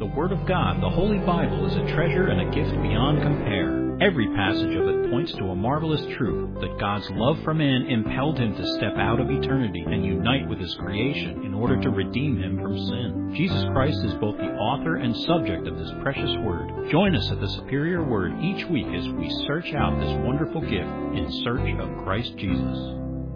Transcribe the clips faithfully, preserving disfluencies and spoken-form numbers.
The Word of God, the Holy Bible, is a treasure and a gift beyond compare. Every passage of it points to a marvelous truth that God's love for man impelled him to step out of eternity and unite with his creation in order to redeem him from sin. Jesus Christ is both the author and subject of this precious Word. Join us at the Superior Word each week as we search out this wonderful gift in search of Christ Jesus.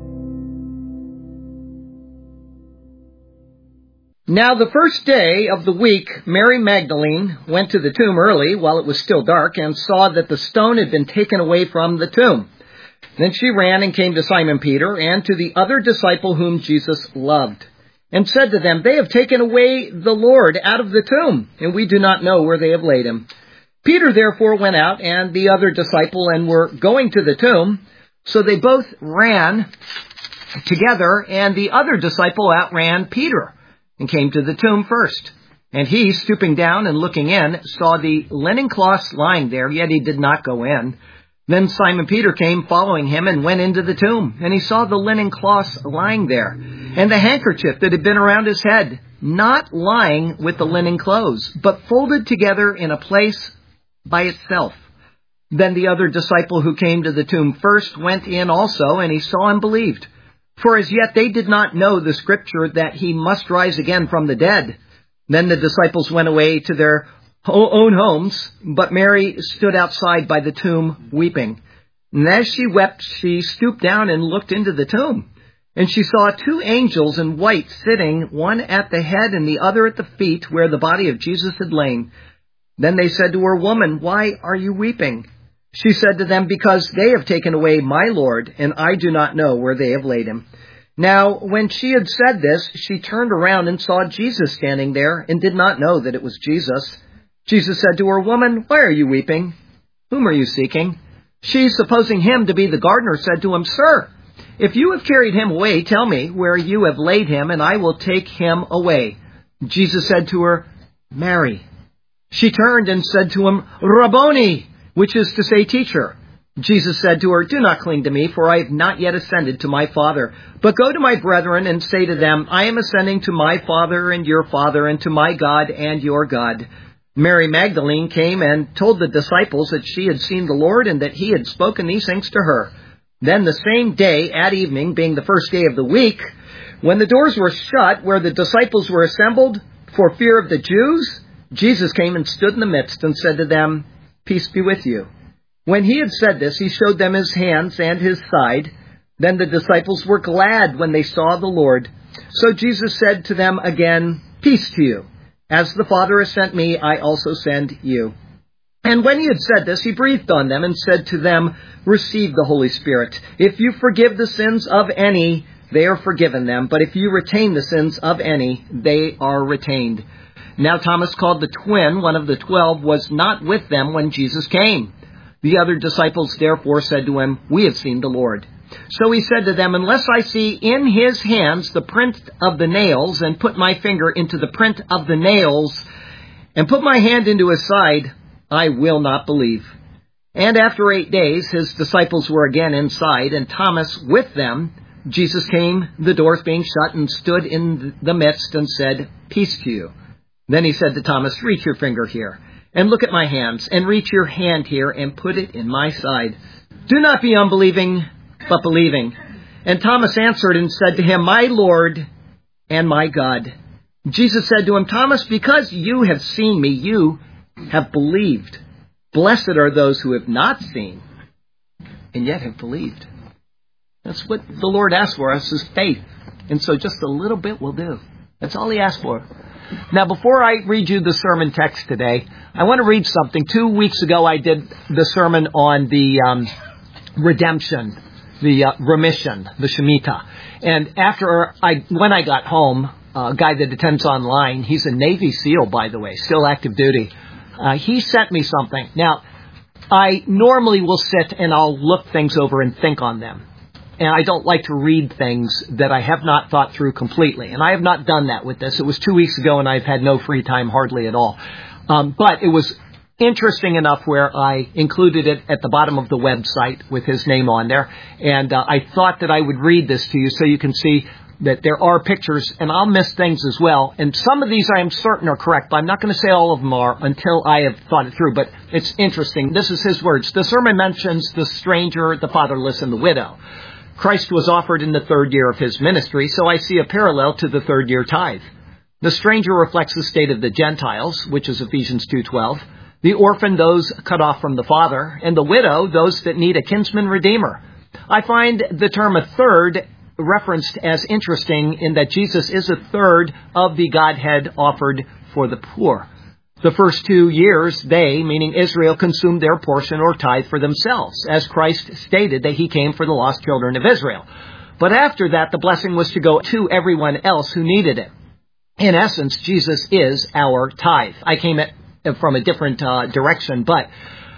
Now the first day of the week, Mary Magdalene went to the tomb early while it was still dark and saw that the stone had been taken away from the tomb. Then she ran and came to Simon Peter and to the other disciple whom Jesus loved, and said to them, "They have taken away the Lord out of the tomb, and we do not know where they have laid him." Peter therefore went out and the other disciple and were going to the tomb. So they both ran together, and the other disciple outran Peter and came to the tomb first. And he, stooping down and looking in, saw the linen cloths lying there, yet he did not go in. Then Simon Peter came following him and went into the tomb, and he saw the linen cloths lying there, and the handkerchief that had been around his head, not lying with the linen clothes, but folded together in a place by itself. Then the other disciple who came to the tomb first went in also, and he saw and believed. For as yet they did not know the scripture that he must rise again from the dead. Then the disciples went away to their own homes, but Mary stood outside by the tomb weeping. And as she wept, she stooped down and looked into the tomb. And she saw two angels in white sitting, one at the head and the other at the feet, where the body of Jesus had lain. Then they said to her, "Woman, why are you weeping?" She said to them, "Because they have taken away my Lord, and I do not know where they have laid him." Now, when she had said this, she turned around and saw Jesus standing there, and did not know that it was Jesus. Jesus said to her, "Woman, why are you weeping? Whom are you seeking?" She, supposing him to be the gardener, said to him, "Sir, if you have carried him away, tell me where you have laid him, and I will take him away." Jesus said to her, "Mary." She turned and said to him, "Rabboni," which is to say, teacher. Jesus said to her, "Do not cling to me, for I have not yet ascended to my Father. But go to my brethren and say to them, I am ascending to my Father and your Father, and to my God and your God." Mary Magdalene came and told the disciples that she had seen the Lord, and that he had spoken these things to her. Then the same day at evening, being the first day of the week, when the doors were shut where the disciples were assembled for fear of the Jews, Jesus came and stood in the midst and said to them, "Peace be with you." When he had said this, he showed them his hands and his side. Then the disciples were glad when they saw the Lord. So Jesus said to them again, "Peace to you. As the Father has sent me, I also send you." And when he had said this, he breathed on them and said to them, "Receive the Holy Spirit. If you forgive the sins of any, they are forgiven them. But if you retain the sins of any, they are retained." Now Thomas, called the twin, one of the twelve, was not with them when Jesus came. The other disciples therefore said to him, "We have seen the Lord." So he said to them, "Unless I see in his hands the print of the nails, and put my finger into the print of the nails, and put my hand into his side, I will not believe." And after eight days his disciples were again inside, and Thomas with them. Jesus came, the doors being shut, and stood in the midst and said, "Peace to you." Then he said to Thomas, "Reach your finger here, and look at my hands, and reach your hand here, and put it in my side. Do not be unbelieving, but believing." And Thomas answered and said to him, "My Lord and my God." Jesus said to him, "Thomas, because you have seen me, you have believed. Blessed are those who have not seen, and yet have believed." That's what the Lord asks for us, is faith. And so just a little bit will do. That's all he asked for. Now, before I read you the sermon text today, I want to read something. Two weeks ago, I did the sermon on the um, redemption, the uh, remission, the Shemitah. And after I, when I got home, uh, a guy that attends online, he's a Navy SEAL, by the way, still active duty. Uh, he sent me something. Now, I normally will sit and I'll look things over and think on them. And I don't like to read things that I have not thought through completely. And I have not done that with this. It was two weeks ago, and I've had no free time hardly at all. Um, but it was interesting enough where I included it at the bottom of the website with his name on there. And uh, I thought that I would read this to you so you can see that there are pictures, and I'll miss things as well. And some of these I am certain are correct, but I'm not going to say all of them are until I have thought it through. But it's interesting. This is his words. The sermon mentions the stranger, the fatherless, and the widow. Christ was offered in the third year of his ministry, so I see a parallel to the third year tithe. The stranger reflects the state of the Gentiles, which is Ephesians two twelve. The orphan, those cut off from the father. And the widow, those that need a kinsman redeemer. I find the term a third referenced as interesting in that Jesus is a third of the Godhead offered for the poor. The first two years, they, meaning Israel, consumed their portion or tithe for themselves, as Christ stated that he came for the lost children of Israel. But after that, the blessing was to go to everyone else who needed it. In essence, Jesus is our tithe. I came at, from a different uh, direction, but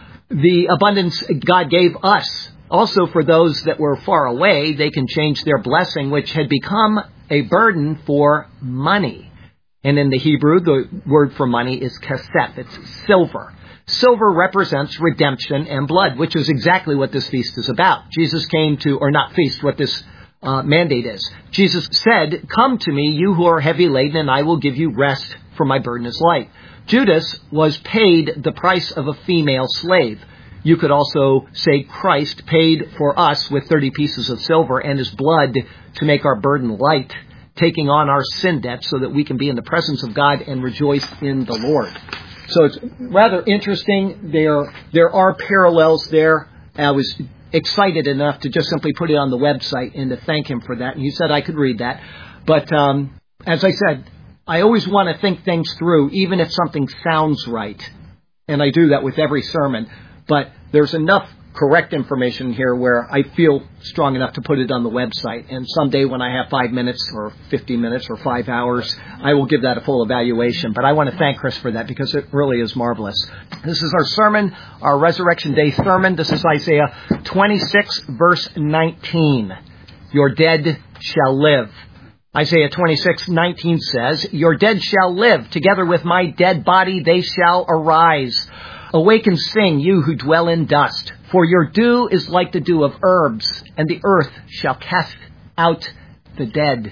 the abundance God gave us, also for those that were far away, they can change their blessing, which had become a burden for money. And in the Hebrew, the word for money is kesef. It's silver. Silver represents redemption and blood, which is exactly what this feast is about. Jesus came to, or not feast, what this uh, mandate is. Jesus said, "Come to me, you who are heavy laden, and I will give you rest, for my burden is light." Judas was paid the price of a female slave. You could also say Christ paid for us with thirty pieces of silver and his blood to make our burden light, taking on our sin debt so that we can be in the presence of God and rejoice in the Lord. So it's rather interesting. There, there are parallels there. I was excited enough to just simply put it on the website and to thank him for that. And he said I could read that. But um, as I said, I always want to think things through, even if something sounds right. And I do that with every sermon. But there's enough correct information here where I feel strong enough to put it on the website. And someday when I have five minutes or fifty minutes or five hours, I will give that a full evaluation. But I want to thank Chris for that because it really is marvelous. This is our sermon, our Resurrection Day sermon. This is Isaiah twenty-six, verse nineteen. Your dead shall live. Isaiah twenty-six nineteen says, "Your dead shall live. Together with my dead body they shall arise. Awake and sing, you who dwell in dust, for your dew is like the dew of herbs, and the earth shall cast out the dead."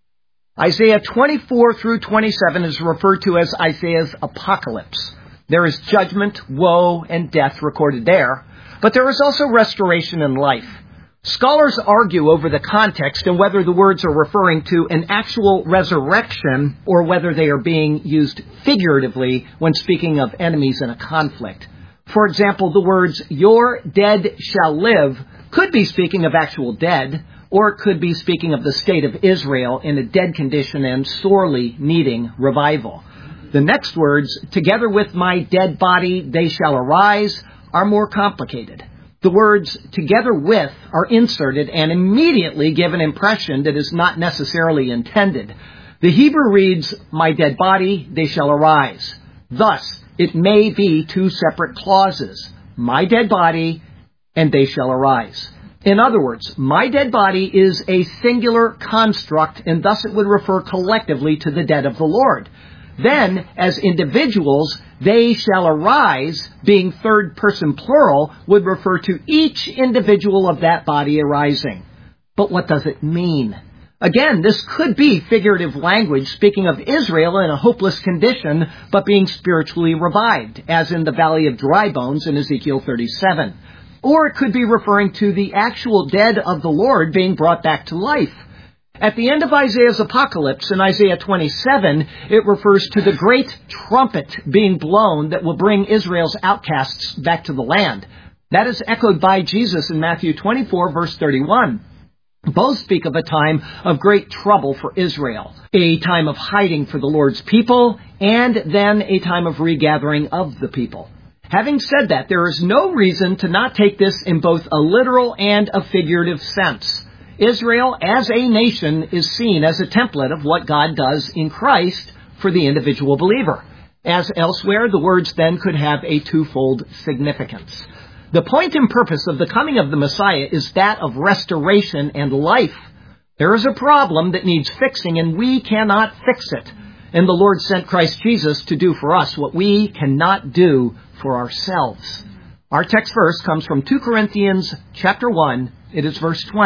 Isaiah twenty-four through twenty-seven is referred to as Isaiah's apocalypse. There is judgment, woe, and death recorded there, but there is also restoration and life. Scholars argue over the context and whether the words are referring to an actual resurrection or whether they are being used figuratively when speaking of enemies in a conflict. For example, the words, "your dead shall live," could be speaking of actual dead, or it could be speaking of the state of Israel in a dead condition and sorely needing revival. The next words, "together with my dead body they shall arise," are more complicated. The words "together with" are inserted and immediately give an impression that is not necessarily intended. The Hebrew reads, "my dead body, they shall arise." Thus, it may be two separate clauses, "my dead body" and "they shall arise." In other words, my dead body is a singular construct, and thus it would refer collectively to the dead of the Lord. Then, as individuals, "they shall arise," being third person plural, would refer to each individual of that body arising. But what does it mean? Again, this could be figurative language speaking of Israel in a hopeless condition, but being spiritually revived, as in the Valley of Dry Bones in Ezekiel thirty-seven. Or it could be referring to the actual dead of the Lord being brought back to life. At the end of Isaiah's apocalypse in Isaiah twenty-seven, it refers to the great trumpet being blown that will bring Israel's outcasts back to the land. That is echoed by Jesus in Matthew twenty-four, verse thirty-one. Both speak of a time of great trouble for Israel, a time of hiding for the Lord's people, and then a time of regathering of the people. Having said that, there is no reason to not take this in both a literal and a figurative sense. Israel, as a nation, is seen as a template of what God does in Christ for the individual believer. As elsewhere, the words then could have a twofold significance. The point and purpose of the coming of the Messiah is that of restoration and life. There is a problem that needs fixing, and we cannot fix it. And the Lord sent Christ Jesus to do for us what we cannot do for ourselves. Our text verse comes from two Corinthians chapter one. It is verse twenty.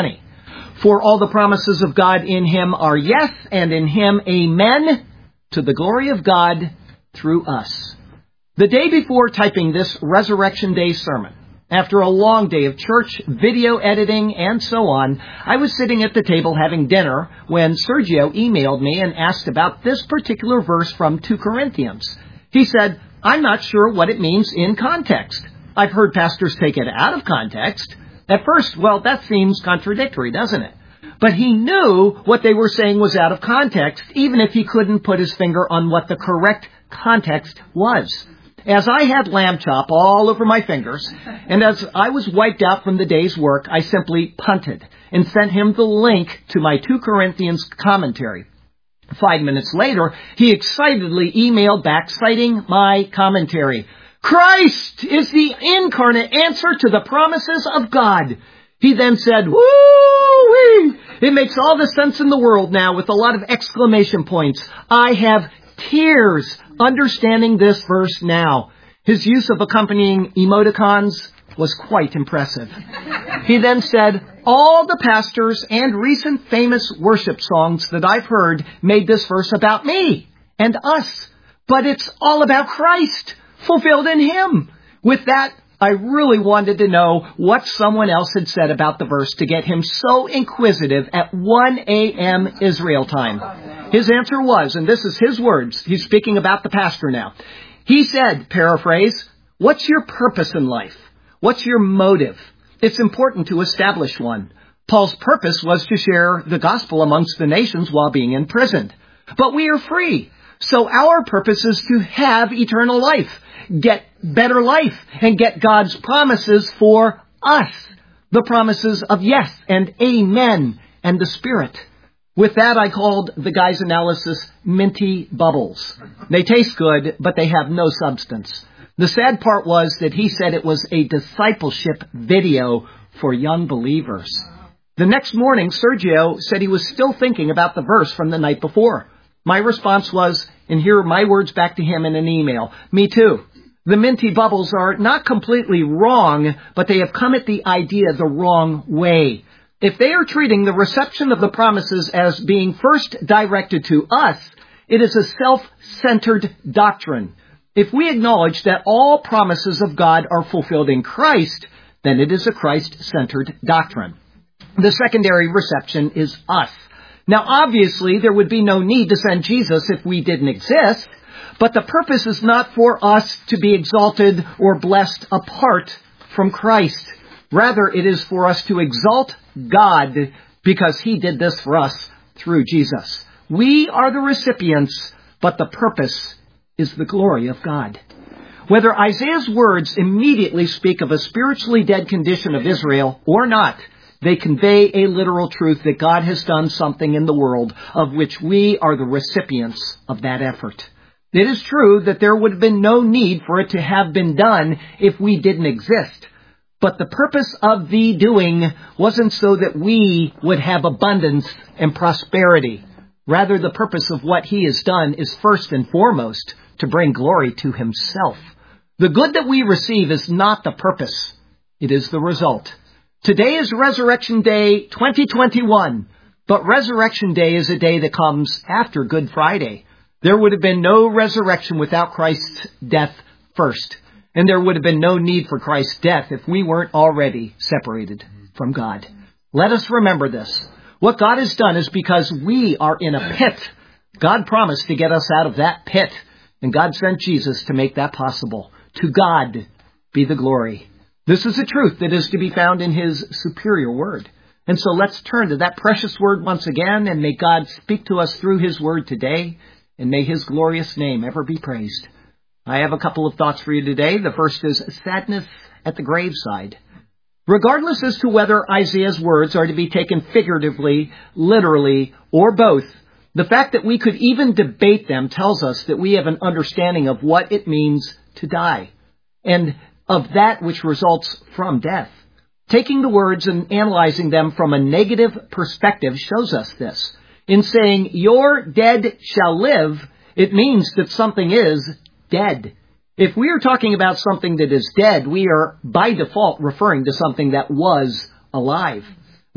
For all the promises of God in Him are yes, and in Him amen, to the glory of God through us. The day before typing this Resurrection Day sermon, after a long day of church, video editing, and so on, I was sitting at the table having dinner when Sergio emailed me and asked about this particular verse from Second Corinthians. He said, "I'm not sure what it means in context. I've heard pastors take it out of context." At first, well, that seems contradictory, doesn't it? But he knew what they were saying was out of context, even if he couldn't put his finger on what the correct context was. As I had lamb chop all over my fingers, and as I was wiped out from the day's work, I simply punted and sent him the link to my Second Corinthians commentary. Five minutes later, he excitedly emailed back citing my commentary. "Christ is the incarnate answer to the promises of God." He then said, "Woo-wee! It makes all the sense in the world now," with a lot of exclamation points. I have tears understanding this verse now. His use of accompanying emoticons was quite impressive. He then said, "All the pastors and recent famous worship songs that I've heard made this verse about me and us. But it's all about Christ, fulfilled in Him." With that, I really wanted to know what someone else had said about the verse to get him so inquisitive at one a.m. Israel time. His answer was, and this is his words, he's speaking about the pastor now. He said, paraphrase, "What's your purpose in life? What's your motive? It's important to establish one." Paul's purpose was to share the gospel amongst the nations while being imprisoned. But we are free. So our purpose is to have eternal life, get better life, and get God's promises for us. The promises of yes and amen and the Spirit. With that, I called the guy's analysis minty bubbles. They taste good, but they have no substance. The sad part was that he said it was a discipleship video for young believers. The next morning, Sergio said he was still thinking about the verse from the night before. My response was, and here are my words back to him in an email, "Me too. The minty bubbles are not completely wrong, but they have come at the idea the wrong way. If they are treating the reception of the promises as being first directed to us, it is a self-centered doctrine. If we acknowledge that all promises of God are fulfilled in Christ, then it is a Christ-centered doctrine. The secondary reception is us. Now, obviously, there would be no need to send Jesus if we didn't exist, but the purpose is not for us to be exalted or blessed apart from Christ. Rather, it is for us to exalt God because He did this for us through Jesus. We are the recipients, but the purpose is the glory of God. Whether Isaiah's words immediately speak of a spiritually dead condition of Israel or not, they convey a literal truth that God has done something in the world of which we are the recipients of that effort. It is true that there would have been no need for it to have been done if we didn't exist. But the purpose of the doing wasn't so that we would have abundance and prosperity. Rather, the purpose of what He has done is first and foremost to bring glory to Himself. The good that we receive is not the purpose. It is the result. Today is Resurrection Day twenty twenty-one, but Resurrection Day is a day that comes after Good Friday. There would have been no resurrection without Christ's death first, and there would have been no need for Christ's death if we weren't already separated from God. Let us remember this. What God has done is because we are in a pit. God promised to get us out of that pit, and God sent Jesus to make that possible. To God be the glory. This is a truth that is to be found in His superior word. And so let's turn to that precious word once again, and may God speak to us through His word today, and may His glorious name ever be praised. I have a couple of thoughts for you today. The first is sadness at the graveside. Regardless as to whether Isaiah's words are to be taken figuratively, literally, or both, the fact that we could even debate them tells us that we have an understanding of what it means to die, and of that which results from death. Taking the words and analyzing them from a negative perspective shows us this. In saying, "Your dead shall live," it means that something is dead. If we are talking about something that is dead, we are by default referring to something that was alive.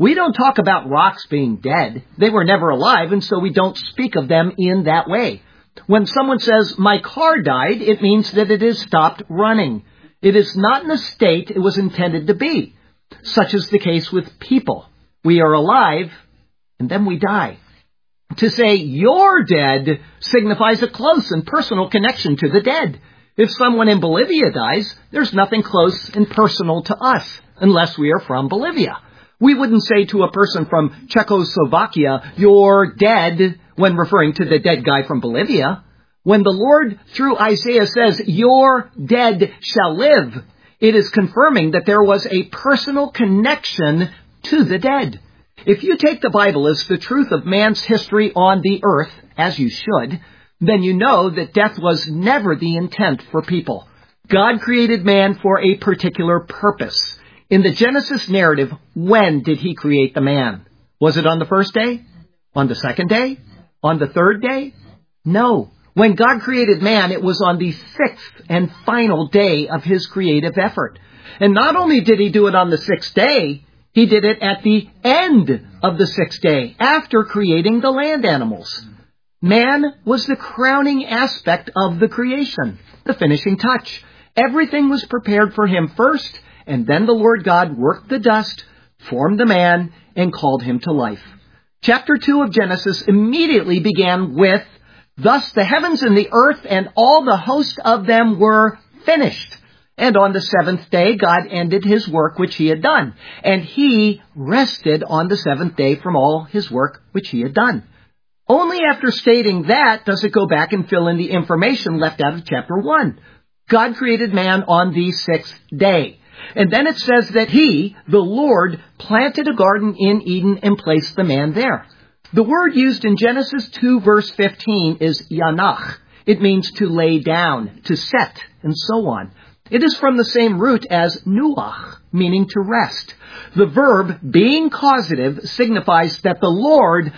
We don't talk about rocks being dead. They were never alive, and so we don't speak of them in that way. When someone says, my car died, it means that it has stopped running. It is not in the state it was intended to be. Such is the case with people. We are alive, and then we die. To say you're dead signifies a close and personal connection to the dead. If someone in Bolivia dies, there's nothing close and personal to us, unless we are from Bolivia. We wouldn't say to a person from Czechoslovakia, you're dead, when referring to the dead guy from Bolivia. When the Lord, through Isaiah, says, your dead shall live, it is confirming that there was a personal connection to the dead. If you take the Bible as the truth of man's history on the earth, as you should, then you know that death was never the intent for people. God created man for a particular purpose. In the Genesis narrative, when did he create the man? Was it on the first day? On the second day? On the third day? No. When God created man, it was on the sixth and final day of his creative effort. And not only did he do it on the sixth day, he did it at the end of the sixth day, after creating the land animals. Man was the crowning aspect of the creation, the finishing touch. Everything was prepared for him first, and then the Lord God worked the dust, formed the man, and called him to life. Chapter two of Genesis immediately began with, thus the heavens and the earth and all the host of them were finished. And on the seventh day, God ended his work which he had done. And he rested on the seventh day from all his work which he had done. Only after stating that does it go back and fill in the information left out of chapter one. God created man on the sixth day. And then it says that he, the Lord, planted a garden in Eden and placed the man there. The word used in Genesis two verse fifteen is yanach. It means to lay down, to set, and so on. It is from the same root as nuach, meaning to rest. The verb, being causative, signifies that the Lord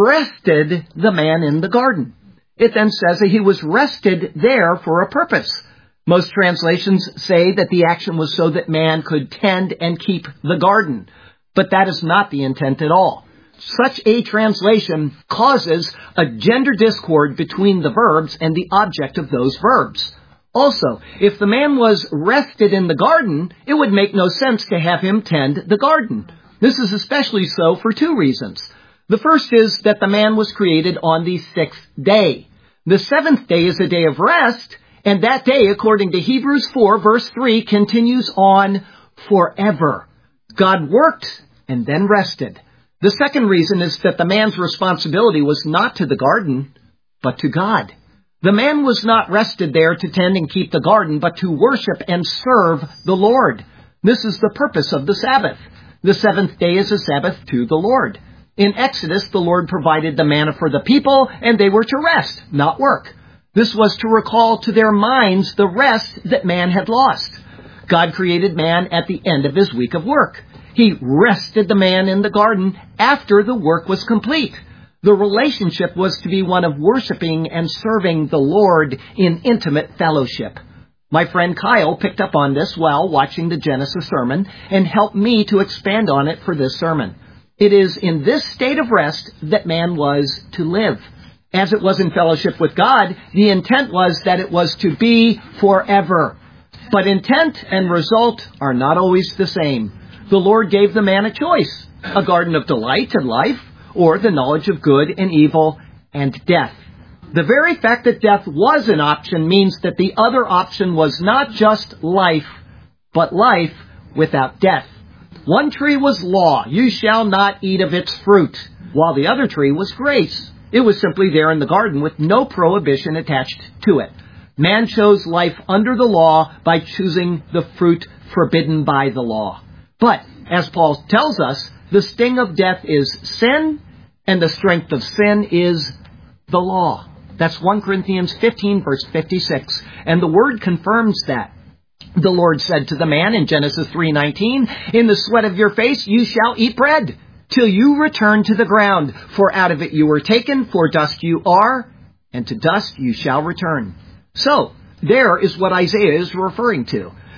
rested the man in the garden. It then says that he was rested there for a purpose. Most translations say that the action was so that man could tend and keep the garden. But that is not the intent at all. Such a translation causes a gender discord between the verbs and the object of those verbs. Also, if the man was rested in the garden, it would make no sense to have him tend the garden. This is especially so for two reasons. The first is that the man was created on the sixth day. The seventh day is a day of rest, and that day, according to Hebrews four, verse three, continues on forever. God worked and then rested. The second reason is that the man's responsibility was not to the garden, but to God. The man was not rested there to tend and keep the garden, but to worship and serve the Lord. This is the purpose of the Sabbath. The seventh day is a Sabbath to the Lord. In Exodus, the Lord provided the manna for the people, and they were to rest, not work. This was to recall to their minds the rest that man had lost. God created man at the end of his week of work. He rested the man in the garden after the work was complete. The relationship was to be one of worshiping and serving the Lord in intimate fellowship. My friend Kyle picked up on this while watching the Genesis sermon and helped me to expand on it for this sermon. It is in this state of rest that man was to live. As it was in fellowship with God, the intent was that it was to be forever. But intent and result are not always the same. The Lord gave the man a choice, a garden of delight and life, or the knowledge of good and evil and death. The very fact that death was an option means that the other option was not just life, but life without death. One tree was law, you shall not eat of its fruit, while the other tree was grace. It was simply there in the garden with no prohibition attached to it. Man chose life under the law by choosing the fruit forbidden by the law. But, as Paul tells us, the sting of death is sin, and the strength of sin is the law. That's First Corinthians fifteen, verse fifty-six. And the Word confirms that. The Lord said to the man in Genesis three nineteen, in the sweat of your face you shall eat bread, till you return to the ground. For out of it you were taken, for dust you are, and to dust you shall return. So, there is what Isaiah is referring to.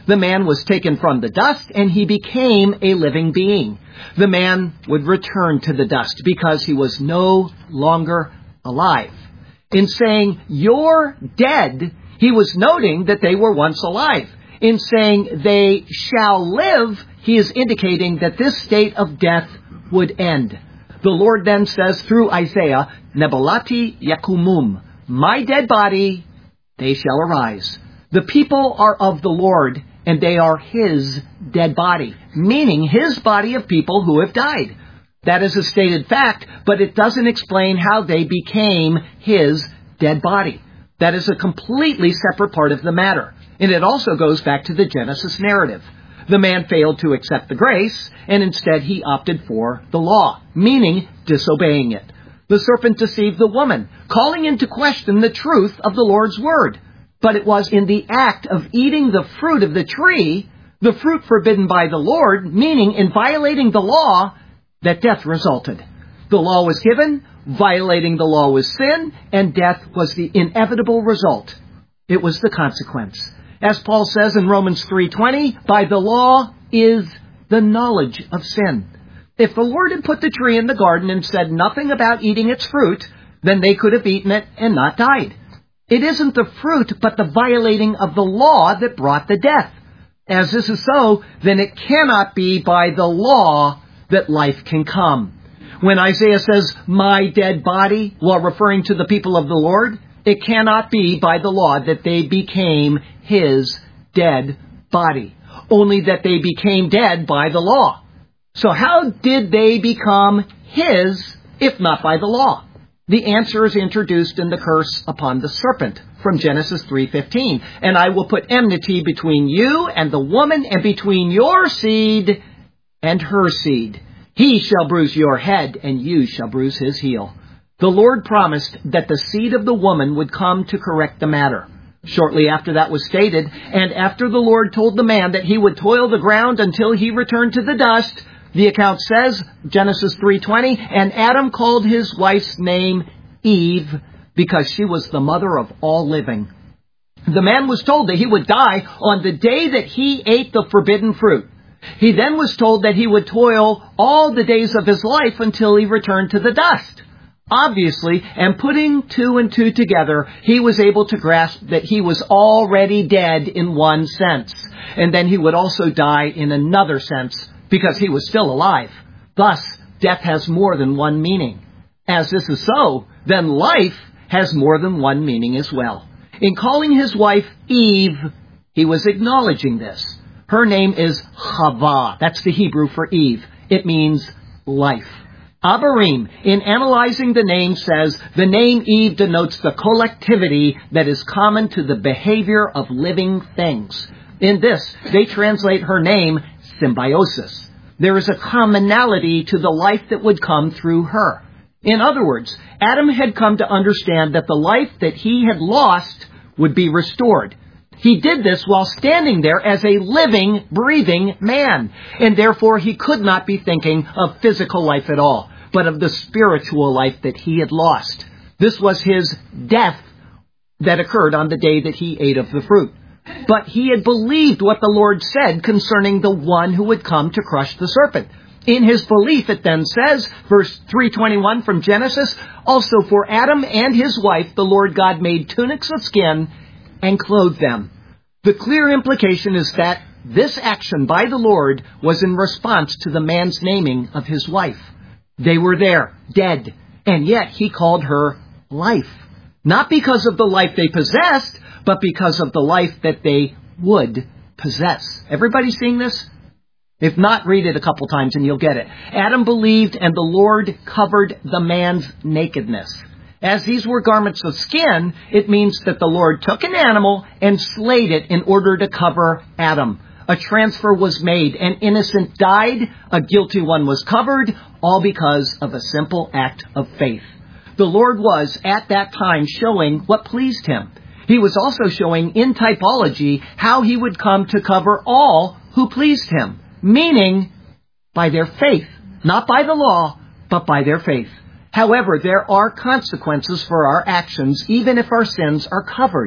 The man was taken from the dust, and he became a living being. The man would return to the dust because he was no longer alive. In saying, "You're dead," he was noting that they were once alive. In saying, "They shall live," he is indicating that this state of death would end. The Lord then says through Isaiah, "Nebalati yakumum," "My dead body, they shall arise." The people are of the Lord, and they are His dead body, meaning His body of people who have died. That is a stated fact, but it doesn't explain how they became His dead body. That is a completely separate part of the matter. And it also goes back to the Genesis narrative. The man failed to accept the grace, and instead he opted for the law, meaning disobeying it. The serpent deceived the woman, calling into question the truth of the Lord's word. But it was in the act of eating the fruit of the tree, the fruit forbidden by the Lord, meaning in violating the law, that death resulted. The law was given, violating the law was sin, and death was the inevitable result. It was the consequence. As Paul says in Romans three twenty, "By the law is the knowledge of sin." If the Lord had put the tree in the garden and said nothing about eating its fruit, then they could have eaten it and not died. It isn't the fruit, but the violating of the law that brought the death. As this is so, then it cannot be by the law that life can come. When Isaiah says, "My dead body," while referring to the people of the Lord, it cannot be by the law that they became His dead body, only that they became dead by the law. So how did they become His, if not by the law? The answer is introduced in the curse upon the serpent from Genesis three fifteen. "And I will put enmity between you and the woman, and between your seed and her seed. He shall bruise your head, and you shall bruise his heel." The Lord promised that the seed of the woman would come to correct the matter. Shortly after that was stated, and after the Lord told the man that he would toil the ground until he returned to the dust, the account says, Genesis three twenty, "And Adam called his wife's name Eve, because she was the mother of all living." The man was told that he would die on the day that he ate the forbidden fruit. He then was told that he would toil all the days of his life until he returned to the dust. Obviously, and putting two and two together, he was able to grasp that he was already dead in one sense, and then he would also die in another sense, because he was still alive. Thus, death has more than one meaning. As this is so, then life has more than one meaning as well. In calling his wife Eve, he was acknowledging this. Her name is Chava. That's the Hebrew for Eve. It means life. Abarim, in analyzing the name, says the name Eve denotes the collectivity that is common to the behavior of living things. In this, they translate her name symbiosis. There is a commonality to the life that would come through her. In other words, Adam had come to understand that the life that he had lost would be restored. He did this while standing there as a living, breathing man, and therefore he could not be thinking of physical life at all, but of the spiritual life that he had lost. This was his death that occurred on the day that he ate of the fruit. But he had believed what the Lord said concerning the one who would come to crush the serpent. In his belief, it then says, verse three twenty-one from Genesis, "Also for Adam and his wife, the Lord God made tunics of skin and clothed them." The clear implication is that this action by the Lord was in response to the man's naming of his wife. They were there, dead, and yet he called her life. Not because of the life they possessed, but because of the life that they would possess. Everybody seeing this? If not, read it a couple times and you'll get it. Adam believed, and the Lord covered the man's nakedness. As these were garments of skin, it means that the Lord took an animal and slayed it in order to cover Adam. A transfer was made. An innocent died. A guilty one was covered, all because of a simple act of faith. The Lord was, at that time, showing what pleased him. He was also showing in typology how he would come to cover all who pleased him, meaning by their faith, not by the law, but by their faith. However, there are consequences for our actions, even if our sins are covered.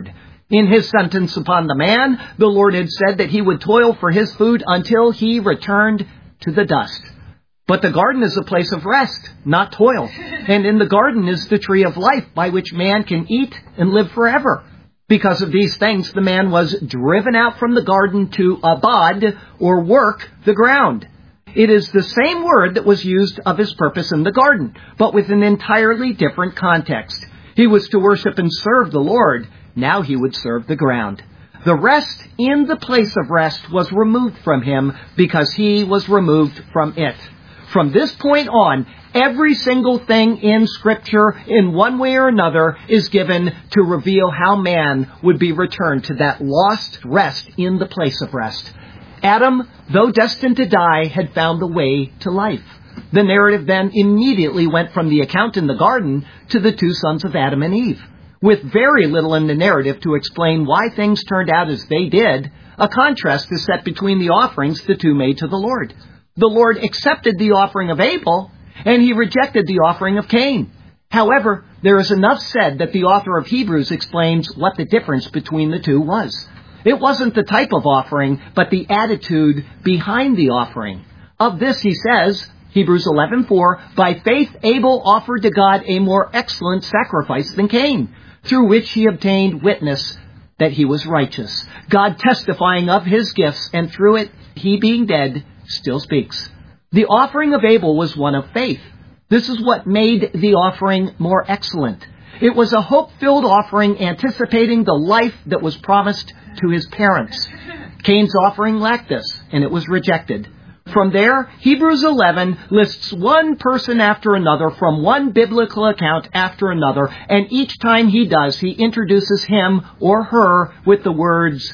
In his sentence upon the man, the Lord had said that he would toil for his food until he returned to the dust. But the garden is a place of rest, not toil. And in the garden is the tree of life by which man can eat and live forever. Because of these things, the man was driven out from the garden to abad, or work, the ground. It is the same word that was used of his purpose in the garden, but with an entirely different context. He was to worship and serve the Lord. Now he would serve the ground. The rest in the place of rest was removed from him because he was removed from it. From this point on, every single thing in Scripture, in one way or another, is given to reveal how man would be returned to that lost rest in the place of rest. Adam, though destined to die, had found the way to life. The narrative then immediately went from the account in the garden to the two sons of Adam and Eve. With very little in the narrative to explain why things turned out as they did, a contrast is set between the offerings the two made to the Lord. The Lord accepted the offering of Abel, and he rejected the offering of Cain. However, there is enough said that the author of Hebrews explains what the difference between the two was. It wasn't the type of offering, but the attitude behind the offering. Of this he says, Hebrews eleven four, by faith Abel offered to God a more excellent sacrifice than Cain, through which he obtained witness that he was righteous, God testifying of his gifts, and through it, he being dead, still speaks. The offering of Abel was one of faith. This is what made the offering more excellent. It was a hope-filled offering anticipating the life that was promised to his parents. Cain's offering lacked this, and it was rejected. From there, Hebrews eleven lists one person after another from one biblical account after another, and each time he does, he introduces him or her with the words,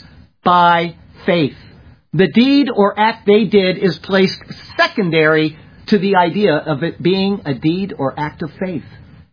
by faith. The deed or act they did is placed secondary to the idea of it being a deed or act of faith.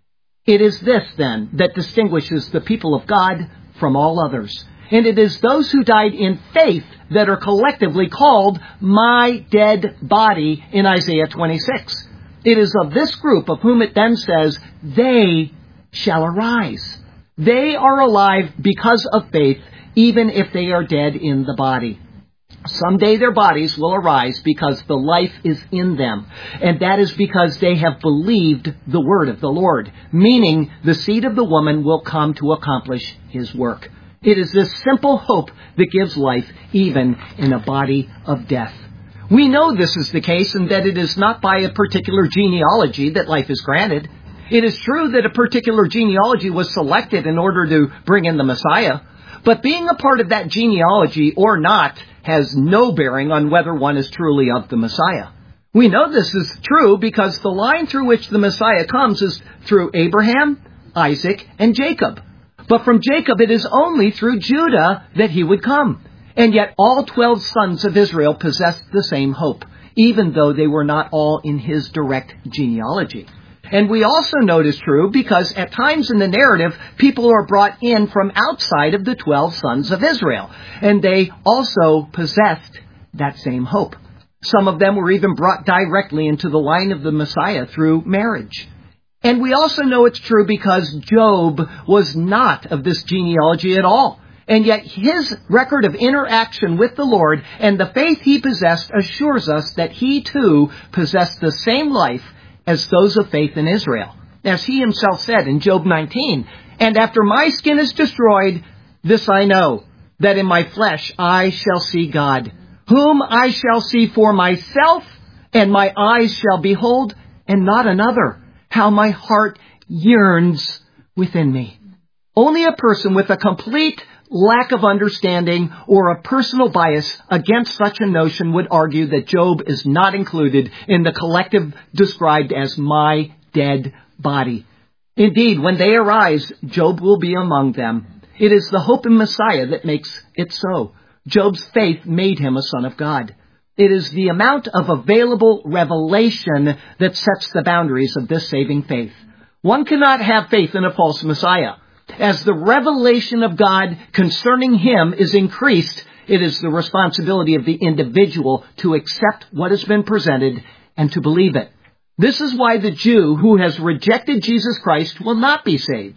It is this, then, that distinguishes the people of God from all others. And it is those who died in faith that are collectively called my dead body in Isaiah twenty-six. It is of this group of whom it then says, they shall arise. They are alive because of faith, even if they are dead in the body. Someday their bodies will arise because the life is in them. And that is because they have believed the word of the Lord, meaning the seed of the woman will come to accomplish his work. It is this simple hope that gives life even in a body of death. We know this is the case and that it is not by a particular genealogy that life is granted. It is true that a particular genealogy was selected in order to bring in the Messiah. But being a part of that genealogy or not has no bearing on whether one is truly of the Messiah. We know this is true because the line through which the Messiah comes is through Abraham, Isaac, and Jacob. But from Jacob it is only through Judah that he would come. And yet all twelve sons of Israel possessed the same hope, even though they were not all in his direct genealogy. And we also know it is true because at times in the narrative, people are brought in from outside of the twelve sons of Israel. And they also possessed that same hope. Some of them were even brought directly into the line of the Messiah through marriage. And we also know it's true because Job was not of this genealogy at all. And yet his record of interaction with the Lord and the faith he possessed assures us that he too possessed the same life as those of faith in Israel. As he himself said in Job nineteen, and after my skin is destroyed, this I know, that in my flesh I shall see God, whom I shall see for myself, and my eyes shall behold, and not another. How my heart yearns within me. Only a person with a complete lack of understanding or a personal bias against such a notion would argue that Job is not included in the collective described as my dead body. Indeed, when they arise, Job will be among them. It is the hope in Messiah that makes it so. Job's faith made him a son of God. It is the amount of available revelation that sets the boundaries of this saving faith. One cannot have faith in a false Messiah. As the revelation of God concerning him is increased, it is the responsibility of the individual to accept what has been presented and to believe it. This is why the Jew who has rejected Jesus Christ will not be saved.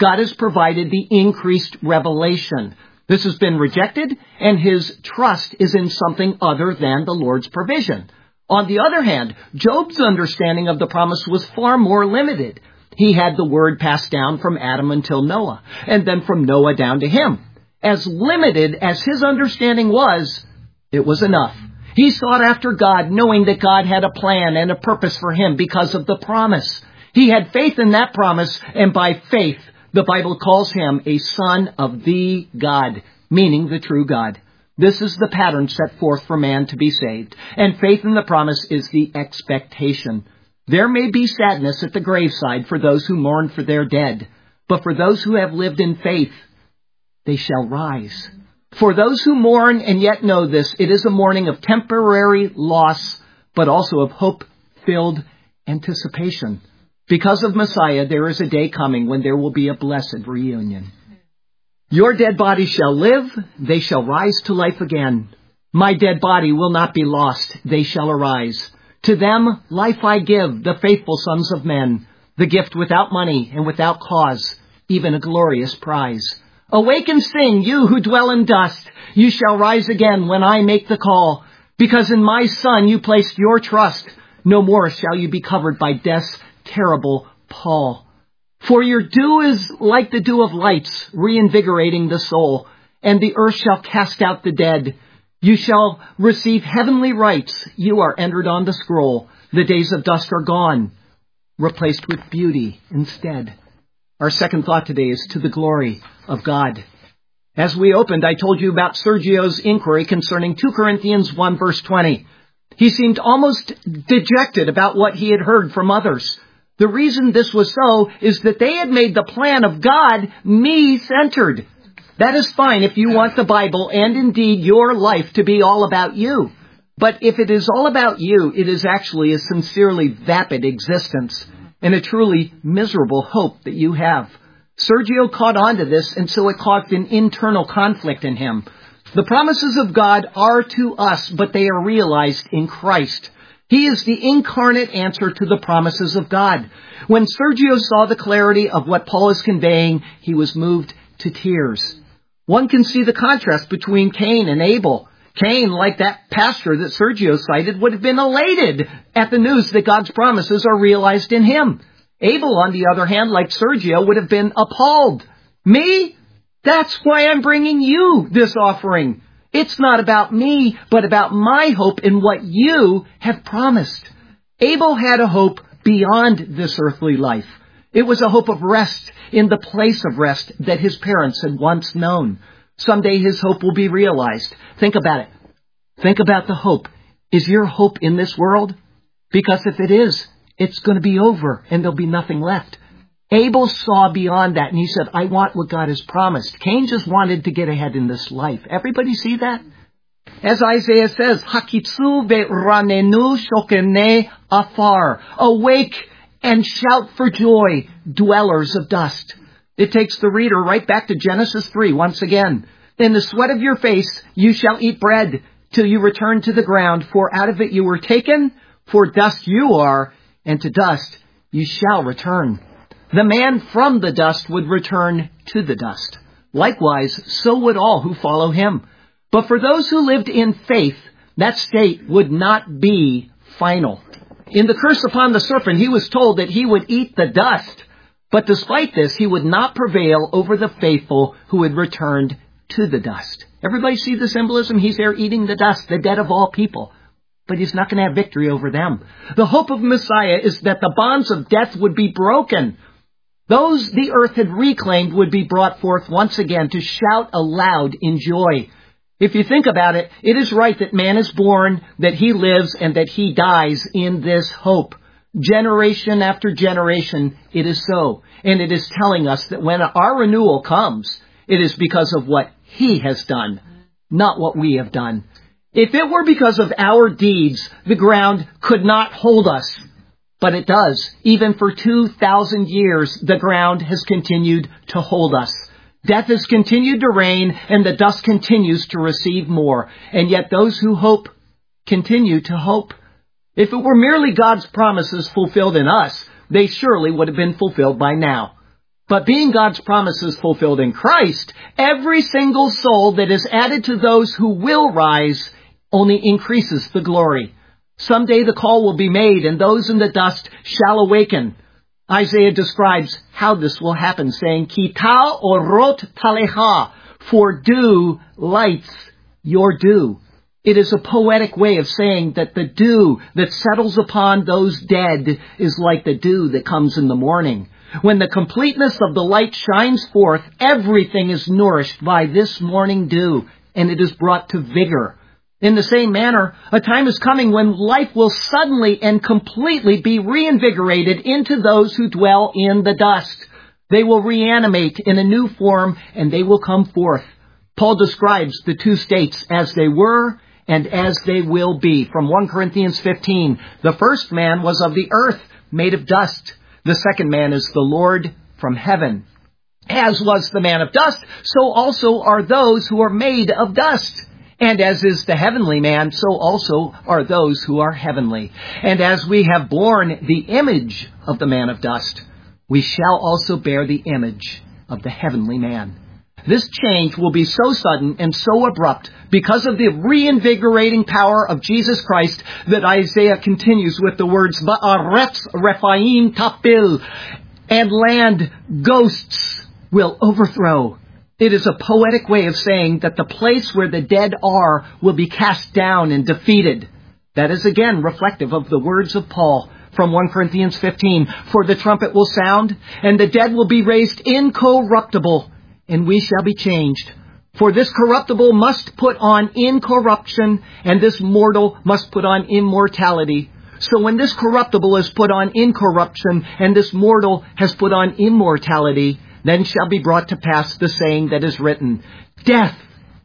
God has provided the increased revelation. This has been rejected, and his trust is in something other than the Lord's provision. On the other hand, Job's understanding of the promise was far more limited. He had the word passed down from Adam until Noah, and then from Noah down to him. As limited as his understanding was, it was enough. He sought after God, knowing that God had a plan and a purpose for him because of the promise. He had faith in that promise, and by faith, the Bible calls him a son of the God, meaning the true God. This is the pattern set forth for man to be saved, and faith in the promise is the expectation. There may be sadness at the graveside for those who mourn for their dead, but for those who have lived in faith, they shall rise. For those who mourn and yet know this, it is a mourning of temporary loss, but also of hope-filled anticipation. Because of Messiah, there is a day coming when there will be a blessed reunion. Your dead body shall live, they shall rise to life again. My dead body will not be lost, they shall arise. To them life I give, the faithful sons of men, the gift without money and without cause, even a glorious prize. Awake and sing, you who dwell in dust. You shall rise again when I make the call. Because in my Son you placed your trust. No more shall you be covered by death's terrible pall. For your dew is like the dew of lights, reinvigorating the soul. And the earth shall cast out the dead. You shall receive heavenly rights. You are entered on the scroll. The days of dust are gone, replaced with beauty instead. Our second thought today is to the glory of God. As we opened, I told you about Sergio's inquiry concerning two Corinthians one verse twenty. He seemed almost dejected about what he had heard from others. The reason this was so is that they had made the plan of God me-centered. That is fine if you want the Bible and indeed your life to be all about you. But if it is all about you, it is actually a sincerely vapid existence and a truly miserable hope that you have. Sergio caught on to this, and so it caused an internal conflict in him. The promises of God are to us, but they are realized in Christ. He is the incarnate answer to the promises of God. When Sergio saw the clarity of what Paul is conveying, he was moved to tears. One can see the contrast between Cain and Abel. Cain, like that pastor that Sergio cited, would have been elated at the news that God's promises are realized in him. Abel, on the other hand, like Sergio, would have been appalled. Me? That's why I'm bringing you this offering. It's not about me, but about my hope in what you have promised. Abel had a hope beyond this earthly life. It was a hope of rest in the place of rest that his parents had once known. Someday his hope will be realized. Think about it. Think about the hope. Is your hope in this world? Because if it is, it's going to be over and there'll be nothing left. Abel saw beyond that and he said, I want what God has promised. Cain just wanted to get ahead in this life. Everybody see that? As Isaiah says, Hakitsu ve'ranenu shokene afar. Awake and shout for joy, dwellers of dust. It takes the reader right back to Genesis three once again. In the sweat of your face you shall eat bread till you return to the ground, for out of it you were taken, for dust you are, and to dust you shall return. The man from the dust would return to the dust. Likewise, so would all who follow him. But for those who lived in faith, that state would not be final. In the curse upon the serpent, he was told that he would eat the dust. But despite this, he would not prevail over the faithful who had returned to the dust. Everybody see the symbolism? He's there eating the dust, the dead of all people. But he's not going to have victory over them. The hope of Messiah is that the bonds of death would be broken. Those the earth had reclaimed would be brought forth once again to shout aloud in joy. If you think about it, it is right that man is born, that he lives, and that he dies in this hope. Generation after generation, it is so. And it is telling us that when our renewal comes, it is because of what he has done, not what we have done. If it were because of our deeds, the ground could not hold us. But it does. Even for two thousand years, the ground has continued to hold us. Death has continued to reign, and the dust continues to receive more. And yet those who hope continue to hope. If it were merely God's promises fulfilled in us, they surely would have been fulfilled by now. But being God's promises fulfilled in Christ, every single soul that is added to those who will rise only increases the glory. Someday the call will be made, and those in the dust shall awaken. Isaiah describes how this will happen, saying, Kita orot talecha, for dew lights your dew. It is a poetic way of saying that the dew that settles upon those dead is like the dew that comes in the morning. When the completeness of the light shines forth, everything is nourished by this morning dew, and it is brought to vigor. In the same manner, a time is coming when life will suddenly and completely be reinvigorated into those who dwell in the dust. They will reanimate in a new form, and they will come forth. Paul describes the two states as they were and as they will be. From First Corinthians fifteen, the first man was of the earth, made of dust. The second man is the Lord from heaven. As was the man of dust, so also are those who are made of dust. And as is the heavenly man, so also are those who are heavenly. And as we have borne the image of the man of dust, we shall also bear the image of the heavenly man. This change will be so sudden and so abrupt because of the reinvigorating power of Jesus Christ that Isaiah continues with the words, Ba'aretz Rephaim tapil, and land ghosts will overthrow. It is a poetic way of saying that the place where the dead are will be cast down and defeated. That is again reflective of the words of Paul from First Corinthians fifteen. For the trumpet will sound, and the dead will be raised incorruptible, and we shall be changed. For this corruptible must put on incorruption, and this mortal must put on immortality. So when this corruptible is put on incorruption, and this mortal has put on immortality, then shall be brought to pass the saying that is written, Death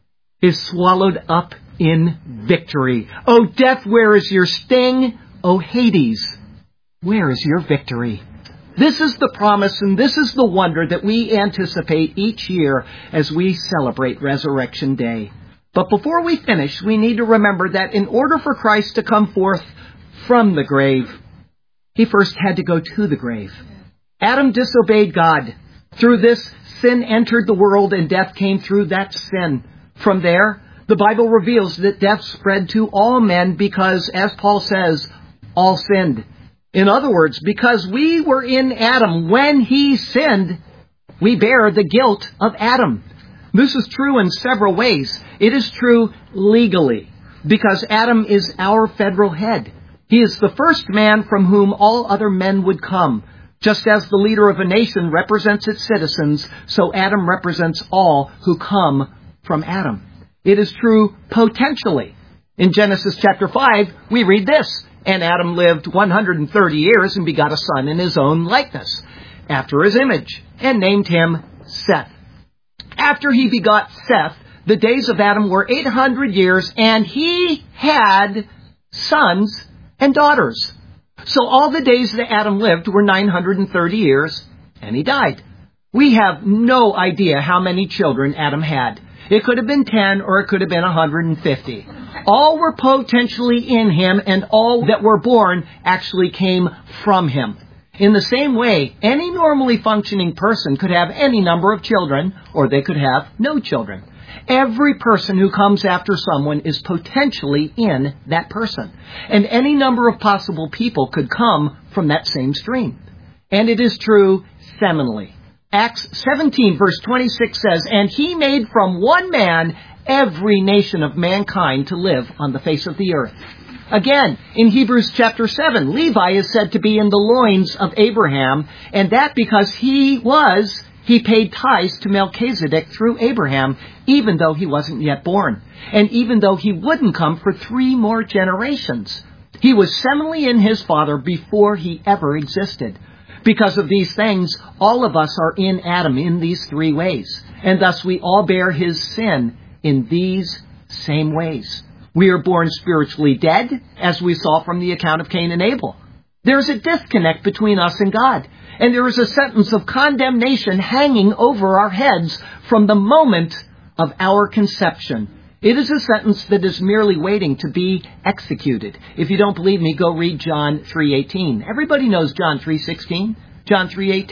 is swallowed up in victory. O death, where is your sting? O Hades, where is your victory? This is the promise and this is the wonder that we anticipate each year as we celebrate Resurrection Day. But before we finish, we need to remember that in order for Christ to come forth from the grave, He first had to go to the grave. Adam disobeyed God. Through this, sin entered the world and death came through that sin. From there, the Bible reveals that death spread to all men because, as Paul says, all sinned. In other words, because we were in Adam when he sinned, we bear the guilt of Adam. This is true in several ways. It is true legally, because Adam is our federal head. He is the first man from whom all other men would come. Just as the leader of a nation represents its citizens, so Adam represents all who come from Adam. It is true potentially. In Genesis chapter five, we read this, And Adam lived one hundred thirty years and begot a son in his own likeness, after his image, and named him Seth. After he begot Seth, the days of Adam were eight hundred years, and he had sons and daughters. So all the days that Adam lived were nine hundred thirty years, and he died. We have no idea how many children Adam had. It could have been ten, or it could have been one hundred fifty. All were potentially in him, and all that were born actually came from him. In the same way, any normally functioning person could have any number of children, or they could have no children. Every person who comes after someone is potentially in that person. And any number of possible people could come from that same stream. And it is true seminally. Acts seventeen verse twenty-six says, And he made from one man every nation of mankind to live on the face of the earth. Again, in Hebrews chapter seven, Levi is said to be in the loins of Abraham, and that because he was, he paid tithes to Melchizedek through Abraham, even though he wasn't yet born, and even though he wouldn't come for three more generations. He was seminally in his father before he ever existed. Because of these things, all of us are in Adam in these three ways, and thus we all bear his sin in these same ways. We are born spiritually dead, as we saw from the account of Cain and Abel. There is a disconnect between us and God, and there is a sentence of condemnation hanging over our heads from the moment of our conception. It is a sentence that is merely waiting to be executed. If you don't believe me, go read John three eighteen. Everybody knows John three sixteen, John three eighteen.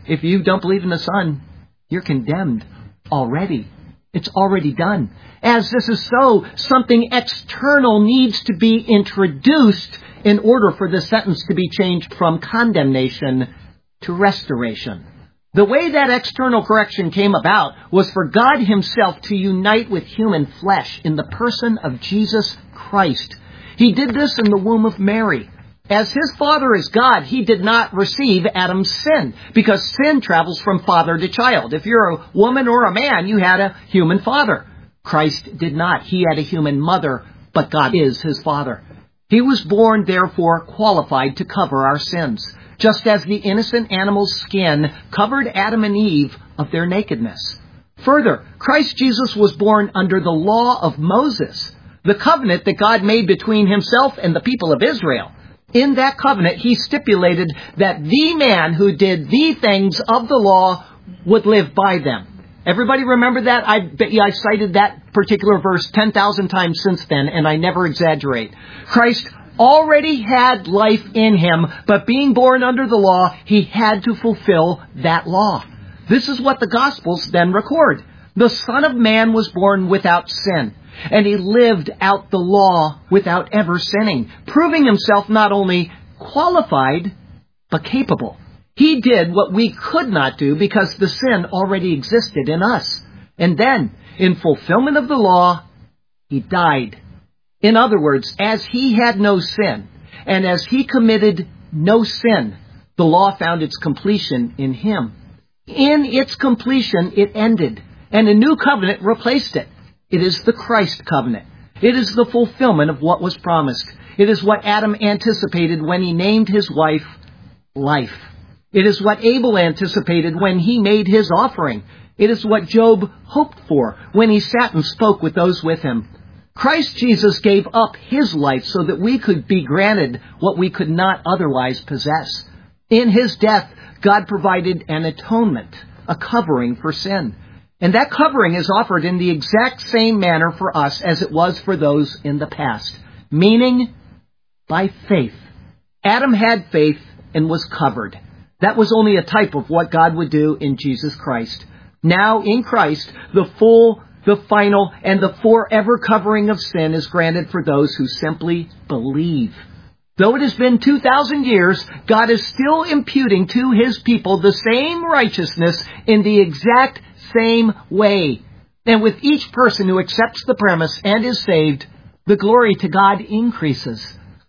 if you don't believe in the Son, you're condemned already. It's already done. As this is so, something external needs to be introduced in order for the sentence to be changed from condemnation to restoration. The way that external correction came about was for God himself to unite with human flesh in the person of Jesus Christ. He did this in the womb of Mary. As his father is God, he did not receive Adam's sin, because sin travels from father to child. If you're a woman or a man, you had a human father. Christ did not. He had a human mother, but God is his father. He was born, therefore, qualified to cover our sins, just as the innocent animal's skin covered Adam and Eve of their nakedness. Further, Christ Jesus was born under the law of Moses, the covenant that God made between himself and the people of Israel. In that covenant, he stipulated that the man who did the things of the law would live by them. Everybody remember that? I bet you I've cited that particular verse ten thousand times since then, and I never exaggerate. Christ already had life in him, but being born under the law, he had to fulfill that law. This is what the Gospels then record. The Son of Man was born without sin, and he lived out the law without ever sinning, proving himself not only qualified, but capable. He did what we could not do because the sin already existed in us. And then, in fulfillment of the law, he died. In other words, as he had no sin, and as he committed no sin, the law found its completion in him. In its completion, it ended, and a new covenant replaced it. It is the Christ covenant. It is the fulfillment of what was promised. It is what Adam anticipated when he named his wife Life. It is what Abel anticipated when he made his offering. It is what Job hoped for when he sat and spoke with those with him. Christ Jesus gave up his life so that we could be granted what we could not otherwise possess. In his death, God provided an atonement, a covering for sin. And that covering is offered in the exact same manner for us as it was for those in the past, meaning by faith. Adam had faith and was covered. That was only a type of what God would do in Jesus Christ. Now, in Christ, the full, the final, and the forever covering of sin is granted for those who simply believe. Though it has been two thousand years, God is still imputing to his people the same righteousness in the exact same way. And with each person who accepts the premise and is saved, the glory to God increases.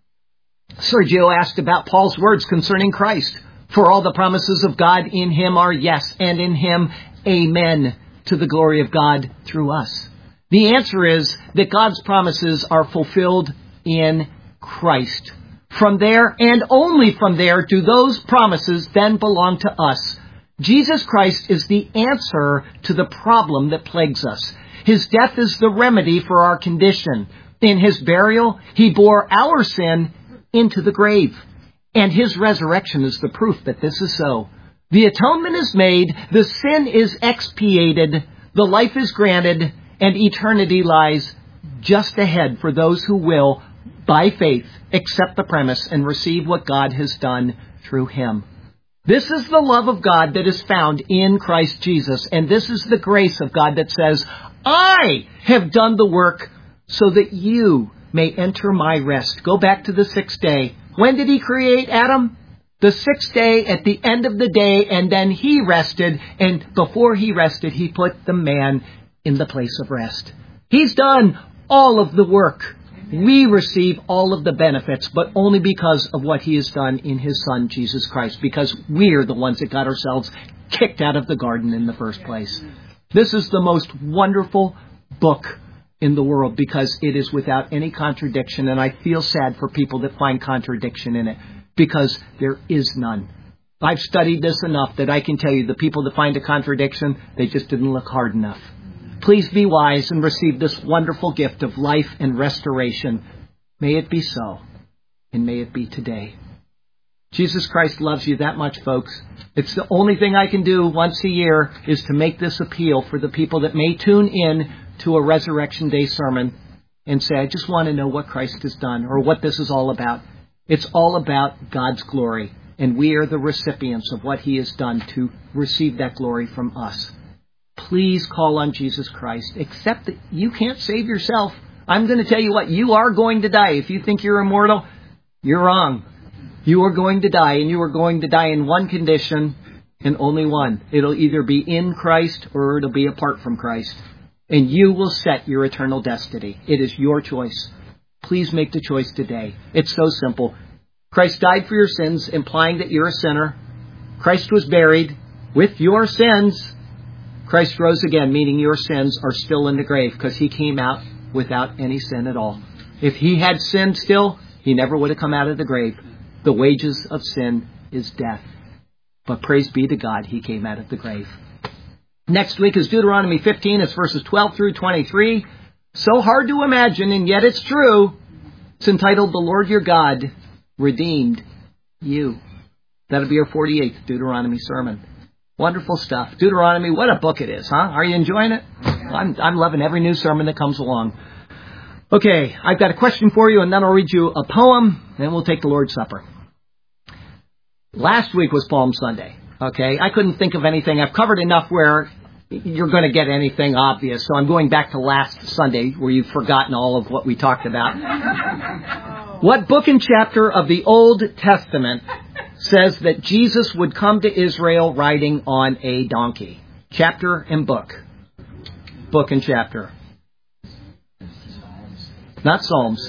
Sergio asked about Paul's words concerning Christ. For all the promises of God in him are yes, and in him, amen, to the glory of God through us. The answer is that God's promises are fulfilled in Christ. From there, and only from there, do those promises then belong to us. Jesus Christ is the answer to the problem that plagues us. His death is the remedy for our condition. In his burial, he bore our sin into the grave. And his resurrection is the proof that this is so. The atonement is made, the sin is expiated, the life is granted, and eternity lies just ahead for those who will, by faith, accept the premise and receive what God has done through him. This is the love of God that is found in Christ Jesus, and this is the grace of God that says, I have done the work so that you may enter my rest. Go back to the sixth day. When did he create Adam? The sixth day at the end of the day, and then he rested, and before he rested, he put the man in the place of rest. He's done all of the work. We receive all of the benefits, but only because of what he has done in his Son, Jesus Christ, because we're the ones that got ourselves kicked out of the garden in the first place. This is the most wonderful book in the world because it is without any contradiction, and I feel sad for people that find contradiction in it because there is none. I've studied this enough that I can tell you the people that find a contradiction, they just didn't look hard enough. Please be wise and receive this wonderful gift of life and restoration. May it be so, and may it be today. Jesus Christ loves you that much, folks. It's the only thing I can do once a year is to make this appeal for the people that may tune in to a Resurrection Day sermon and say, I just want to know what Christ has done or what this is all about. It's all about God's glory. And we are the recipients of what he has done to receive that glory from us. Please call on Jesus Christ. Accept that you can't save yourself. I'm going to tell you what, you are going to die. If you think you're immortal, you're wrong. You are going to die, and you are going to die in one condition, and only one. It'll either be in Christ or it'll be apart from Christ. And you will set your eternal destiny. It is your choice. Please make the choice today. It's so simple. Christ died for your sins, implying that you're a sinner. Christ was buried with your sins. Christ rose again, meaning your sins are still in the grave, because he came out without any sin at all. If he had sin still, he never would have come out of the grave. The wages of sin is death. But praise be to God, he came out of the grave. Next week is Deuteronomy fifteen. It's verses twelve through twenty-three. So hard to imagine, and yet it's true. It's entitled, The Lord Your God Redeemed You. That'll be our forty-eighth Deuteronomy sermon. Wonderful stuff. Deuteronomy, what a book it is, huh? Are you enjoying it? I'm, I'm loving every new sermon that comes along. Okay, I've got a question for you, and then I'll read you a poem, and we'll take the Lord's Supper. Last week was Palm Sunday, okay? I couldn't think of anything. I've covered enough where you're going to get anything obvious, so I'm going back to last Sunday where you've forgotten all of what we talked about. What book and chapter of the Old Testament says that Jesus would come to Israel riding on a donkey? Chapter and book. Book and chapter. Not Psalms.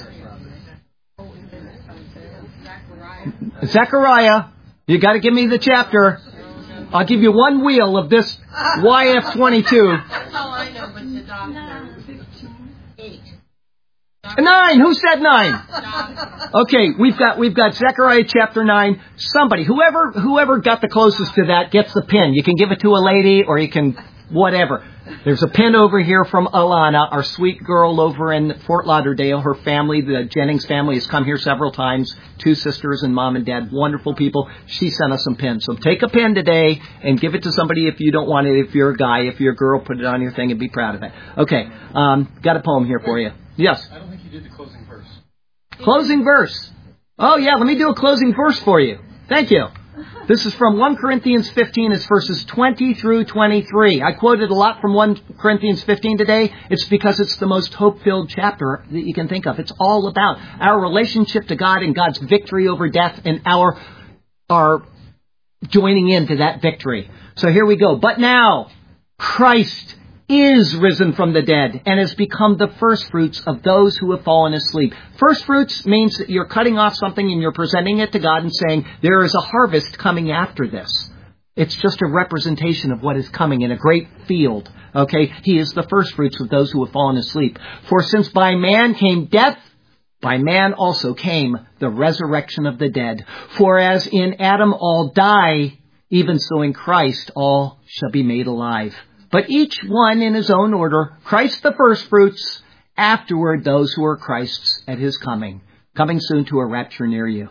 Zechariah. You got to give me the chapter. I'll give you one wheel of this Y F twenty-two. That's all I know, but the doctor. Eight. Nine. Who said nine? Okay, we've got we've got Zechariah chapter nine. Somebody, whoever whoever got the closest to that gets the pin. You can give it to a lady, or you can whatever. There's a pin over here from Alana, our sweet girl over in Fort Lauderdale. Her family, the Jennings family, has come here several times. Two sisters and mom and dad, wonderful people. She sent us some pins. So take a pin today and give it to somebody if you don't want it. If you're a guy, if you're a girl, put it on your thing and be proud of it. Okay, um, got a poem here for you. Yes? I don't think you did the closing verse. Closing verse. Oh, yeah, let me do a closing verse for you. Thank you. This is from First Corinthians fifteen. It's verses twenty through twenty-three. I quoted a lot from First Corinthians fifteen today. It's because it's the most hope-filled chapter that you can think of. It's all about our relationship to God and God's victory over death and our, our joining into that victory. So here we go. But now, Christ is risen from the dead and has become the first fruits of those who have fallen asleep. First fruits means that you're cutting off something and you're presenting it to God and saying, there is a harvest coming after this. It's just a representation of what is coming in a great field. Okay, he is the first fruits of those who have fallen asleep. For since by man came death, by man also came the resurrection of the dead. For as in Adam all die, even so in Christ all shall be made alive. But each one in his own order, Christ the firstfruits, afterward those who are Christ's at his coming. Coming soon to a rapture near you.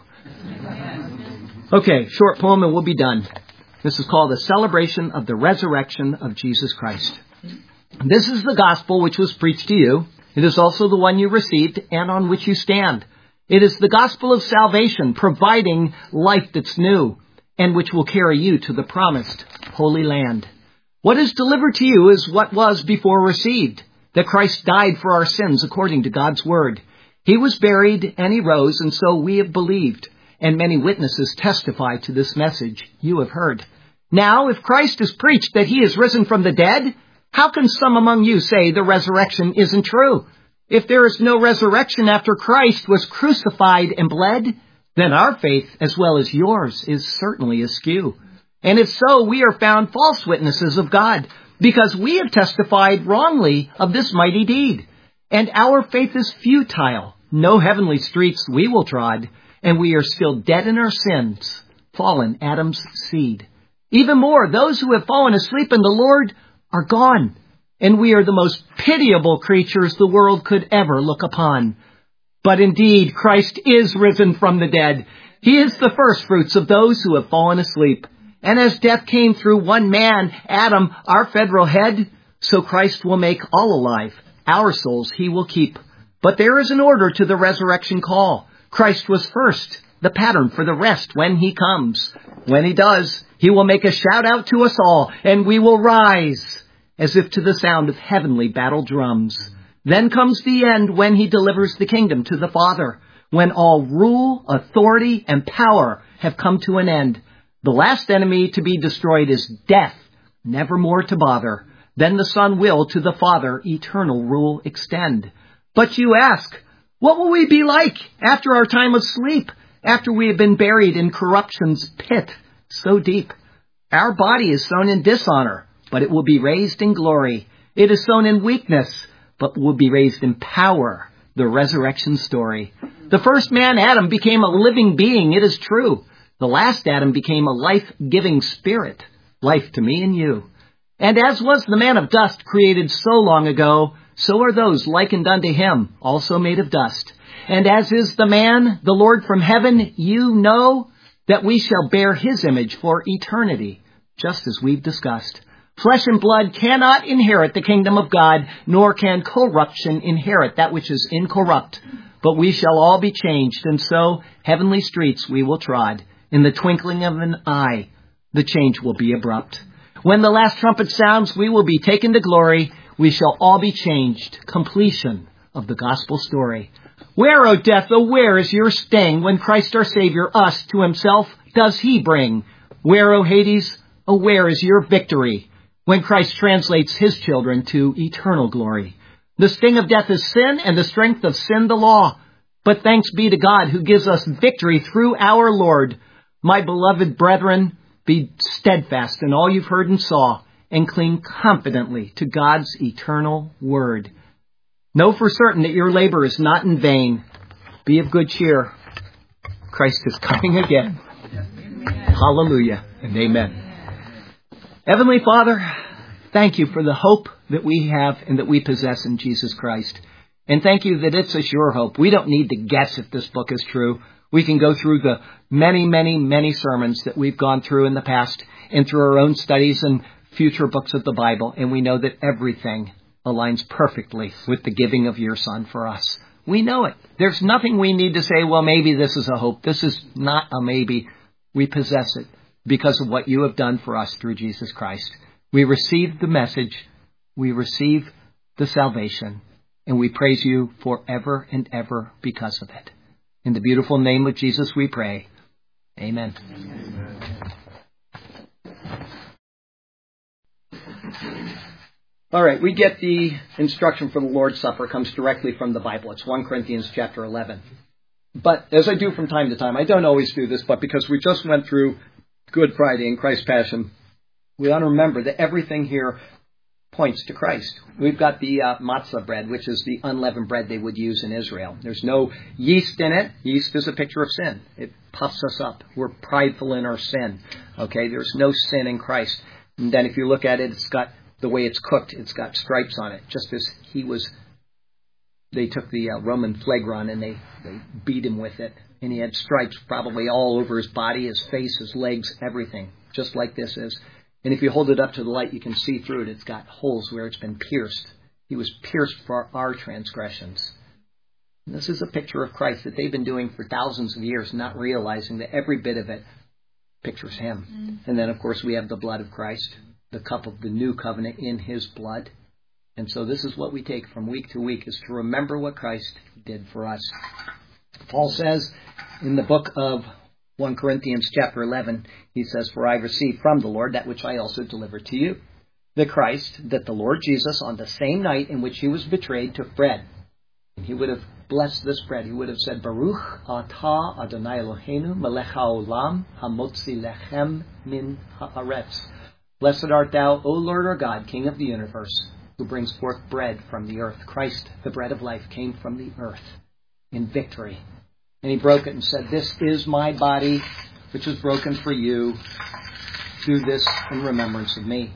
Okay, short poem and we'll be done. This is called The Celebration of the Resurrection of Jesus Christ. This is the gospel which was preached to you. It is also the one you received and on which you stand. It is the gospel of salvation, providing life that's new and which will carry you to the promised Holy Land. What is delivered to you is what was before received, that Christ died for our sins according to God's word. He was buried and he rose, and so we have believed, and many witnesses testify to this message you have heard. Now, if Christ is preached that he is risen from the dead, how can some among you say the resurrection isn't true? If there is no resurrection after Christ was crucified and bled, then our faith, as well as yours, is certainly askew. And if so, we are found false witnesses of God, because we have testified wrongly of this mighty deed. And our faith is futile. No heavenly streets we will trod, and we are still dead in our sins, fallen Adam's seed. Even more, those who have fallen asleep in the Lord are gone, and we are the most pitiable creatures the world could ever look upon. But indeed, Christ is risen from the dead. He is the firstfruits of those who have fallen asleep. And as death came through one man, Adam, our federal head, so Christ will make all alive. Our souls he will keep. But there is an order to the resurrection call. Christ was first, the pattern for the rest when he comes. When he does, he will make a shout out to us all, and we will rise as if to the sound of heavenly battle drums. Then comes the end when he delivers the kingdom to the Father, when all rule, authority, and power have come to an end. The last enemy to be destroyed is death, never more to bother. Then the Son will to the Father eternal rule extend. But you ask, what will we be like after our time of sleep, after we have been buried in corruption's pit so deep? Our body is sown in dishonor, but it will be raised in glory. It is sown in weakness, but will be raised in power. The resurrection story. The first man, Adam, became a living being, it is true. The last Adam became a life-giving spirit, life to me and you. And as was the man of dust created so long ago, so are those likened unto him, also made of dust. And as is the man, the Lord from heaven, you know that we shall bear his image for eternity, just as we've discussed. Flesh and blood cannot inherit the kingdom of God, nor can corruption inherit that which is incorrupt. But we shall all be changed, and so heavenly streets we will trod. In the twinkling of an eye, the change will be abrupt. When the last trumpet sounds, we will be taken to glory. We shall all be changed. Completion of the gospel story. Where, O death, O where is your sting when Christ our Savior us to himself does he bring? Where, O Hades, O where is your victory when Christ translates his children to eternal glory? The sting of death is sin, and the strength of sin the law. But thanks be to God who gives us victory through our Lord. My beloved brethren, be steadfast in all you've heard and saw, and cling confidently to God's eternal word. Know for certain that your labor is not in vain. Be of good cheer. Christ is coming again. Hallelujah and amen. Heavenly Father, thank you for the hope that we have and that we possess in Jesus Christ. And thank you that it's a sure hope. We don't need to guess if this book is true. We can go through the many, many, many sermons that we've gone through in the past and through our own studies and future books of the Bible, and we know that everything aligns perfectly with the giving of your Son for us. We know it. There's nothing we need to say, well, maybe this is a hope. This is not a maybe. We possess it because of what you have done for us through Jesus Christ. We receive the message. We receive the salvation, and we praise you forever and ever because of it. In the beautiful name of Jesus we pray. Amen. Amen. All right, we get the instruction for the Lord's Supper. It comes directly from the Bible. It's First Corinthians chapter eleven. But as I do from time to time, I don't always do this, but because we just went through Good Friday and Christ's Passion, we ought to remember that everything here points to Christ. We've got the uh, matzah bread, which is the unleavened bread they would use in Israel. There's no yeast in it. Yeast is a picture of sin. It puffs us up. We're prideful in our sin. Okay, there's no sin in Christ. And then if you look at it, it's got the way it's cooked. It's got stripes on it, just as he was. They took the uh, Roman flagron and they, they beat him with it. And he had stripes probably all over his body, his face, his legs, everything, just like this is. And if you hold it up to the light, you can see through it. It's got holes where it's been pierced. He was pierced for our transgressions. And this is a picture of Christ that they've been doing for thousands of years, not realizing that every bit of it pictures him. Mm-hmm. And then, of course, we have the blood of Christ, the cup of the new covenant in his blood. And so this is what we take from week to week, is to remember what Christ did for us. Paul says in the book of First Corinthians chapter eleven, he says, "For I received from the Lord that which I also delivered to you, that Christ, that the Lord Jesus, on the same night in which he was betrayed, took bread. And he would have blessed this bread. He would have said, Baruch atah Adonai Eloheinu melech haolam hamotzi lechem min haaretz. Blessed art thou, O Lord our God, King of the universe, who brings forth bread from the earth." Christ, the bread of life, came from the earth in victory. And he broke it and said, "This is my body, which is broken for you. Do this in remembrance of me."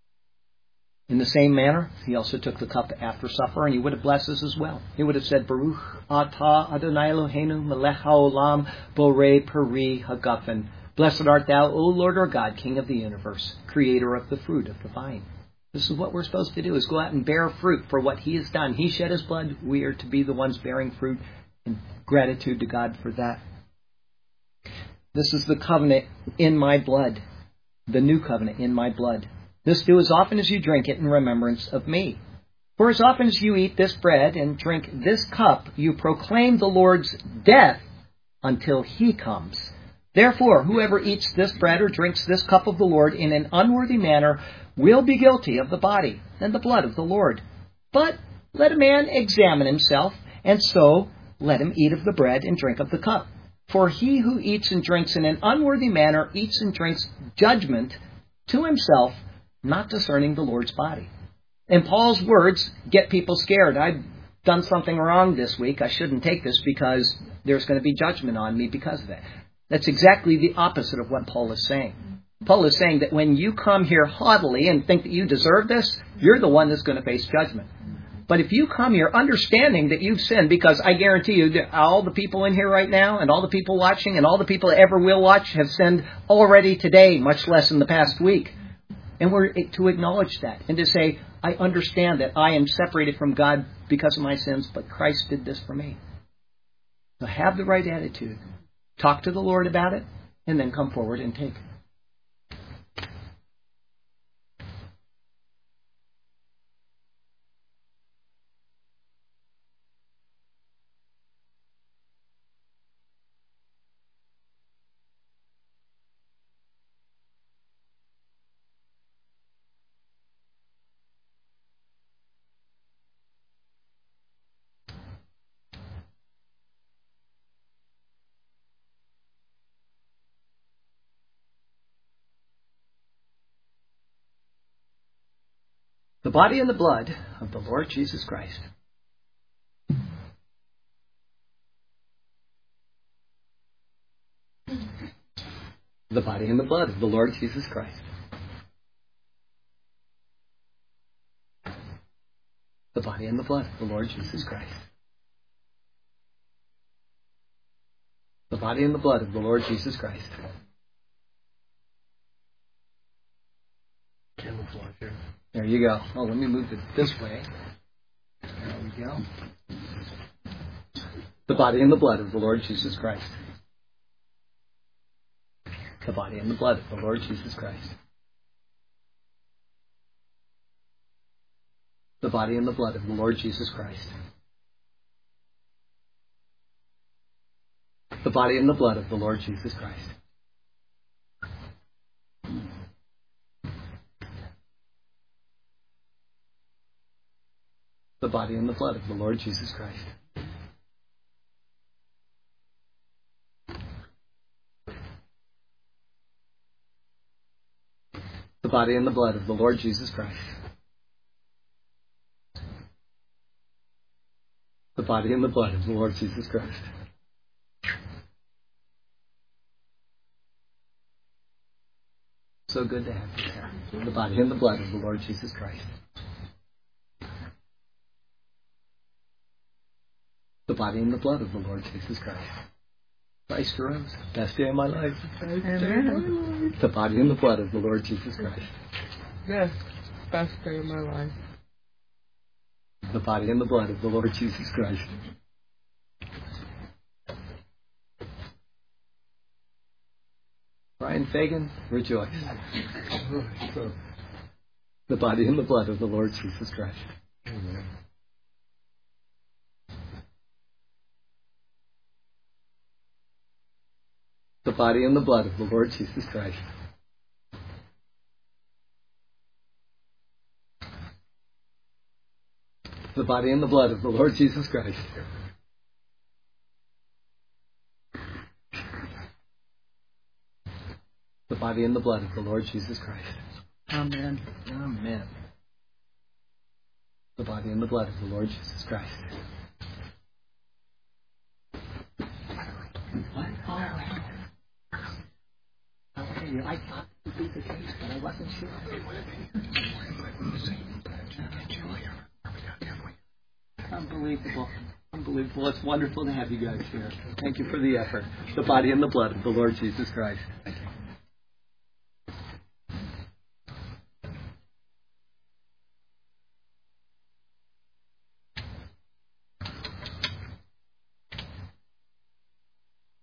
In the same manner, he also took the cup after supper, and he would have blessed us as well. He would have said, Baruch atah Adonai Eloheinu melech haolam borei peri hagafen. Blessed art thou, O Lord our God, King of the universe, creator of the fruit of the vine. This is what we're supposed to do, is go out and bear fruit for what he has done. He shed his blood. We are to be the ones bearing fruit in gratitude to God for that. This is the covenant in my blood, the new covenant in my blood. This do as often as you drink it in remembrance of me. For as often as you eat this bread and drink this cup, you proclaim the Lord's death until he comes. Therefore, whoever eats this bread or drinks this cup of the Lord in an unworthy manner will be guilty of the body and the blood of the Lord. But let a man examine himself, and so let him eat of the bread and drink of the cup. For he who eats and drinks in an unworthy manner eats and drinks judgment to himself, not discerning the Lord's body. And Paul's words get people scared. I've done something wrong this week. I shouldn't take this because there's going to be judgment on me because of it. That's exactly the opposite of what Paul is saying. Paul is saying that when you come here haughtily and think that you deserve this, you're the one that's going to face judgment. But if you come here understanding that you've sinned, because I guarantee you that all the people in here right now and all the people watching and all the people that ever will watch have sinned already today, much less in the past week. And we're to acknowledge that and to say, I understand that I am separated from God because of my sins, but Christ did this for me. So have the right attitude. Talk to the Lord about it, and then come forward and take. The body and the blood of the Lord Jesus Christ. The body and the blood of the Lord Jesus Christ. The body and the blood of the Lord Jesus Christ. The body and the blood of the Lord Jesus Christ. There you go. Oh, let me move it this way. There we go. The body and the blood of the Lord Jesus Christ. The body and the blood of the Lord Jesus Christ. The body and the blood of the Lord Jesus Christ. The body and the blood of the Lord Jesus Christ. The body and the blood of the Lord Jesus Christ. The body and the blood of the Lord Jesus Christ. The body and the blood of the Lord Jesus Christ. So good to have you there. The body and the blood of the Lord Jesus Christ. The body and the blood of the Lord Jesus Christ. Christ arose. Best day of my life. Amen. The body and the blood of the Lord Jesus Christ. Yes, best day of my life. The body and the blood of the Lord Jesus Christ. Brian Fagan, rejoice. The body and the blood of the Lord Jesus Christ. Amen. The body and the blood of the Lord Jesus Christ. The body and the blood of the Lord Jesus Christ. The body and the blood of the Lord Jesus Christ. Amen. Amen. The body and the blood of the Lord Jesus Christ. What? Oh. I thought it would be the case, but I wasn't sure. Unbelievable. Unbelievable. It's wonderful to have you guys here. Thank you for the effort. The body and the blood of the Lord Jesus Christ. Thank you.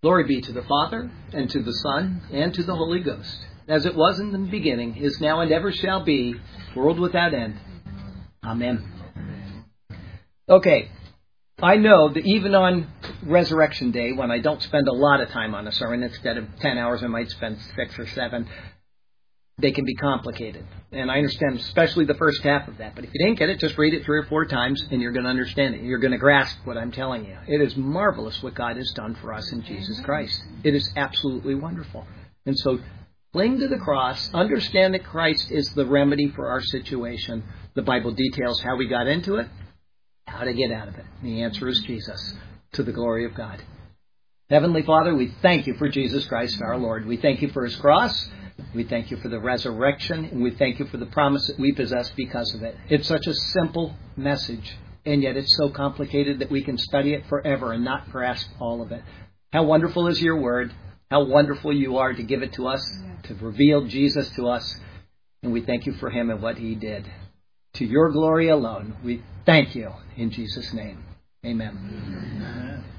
Glory be to the Father, and to the Son, and to the Holy Ghost, as it was in the beginning, is now, and ever shall be, world without end. Amen. Okay, I know that even on Resurrection Day, when I don't spend a lot of time on a sermon, instead of ten hours, I might spend six or seven, they can be complicated. And I understand especially the first half of that. But if you didn't get it, just read it three or four times and you're going to understand it. You're going to grasp what I'm telling you. It is marvelous what God has done for us in Jesus Christ. It is absolutely wonderful. And so cling to the cross. Understand that Christ is the remedy for our situation. The Bible details how we got into it, how to get out of it. And the answer is Jesus, to the glory of God. Heavenly Father, we thank you for Jesus Christ our Lord. We thank you for his cross. We thank you for the resurrection, and we thank you for the promise that we possess because of it. It's such a simple message, and yet it's so complicated that we can study it forever and not grasp all of it. How wonderful is your word. How wonderful you are to give it to us, to reveal Jesus to us, and we thank you for him and what he did. To your glory alone, we thank you in Jesus' name. Amen. Amen.